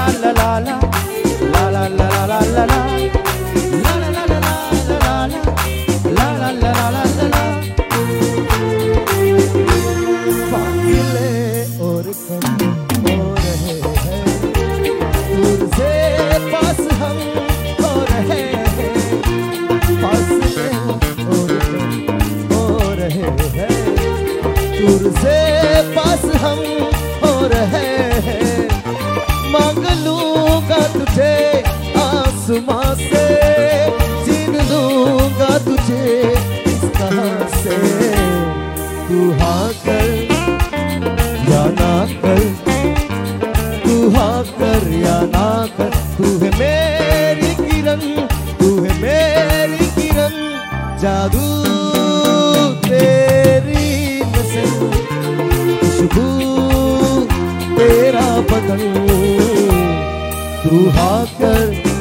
दूर से पास हम हो रहे हैं। मांग लूंगा तुझे आसमां से, छीन लूंगा तुझे इस तरह से। तू हाँ कर या ना कर, तू हाँ कर या ना कर। तू है मेरी किरण, तू है मेरी किरण, जादू तेरी नज़र, खुशबू तेरा बदन। तू हाँ कर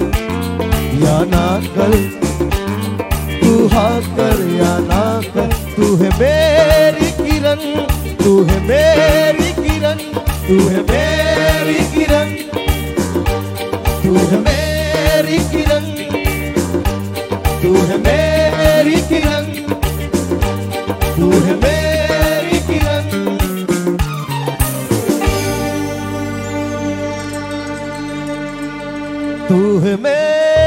या ना कर, तू हाँ कर या ना कर। तू है मेरी किरण, तू है मेरी किरण, तू है मेरी किरण, तू है मेरी किरण, तू है मेरी किरण, तू है मेरी किरण। तू है मेरी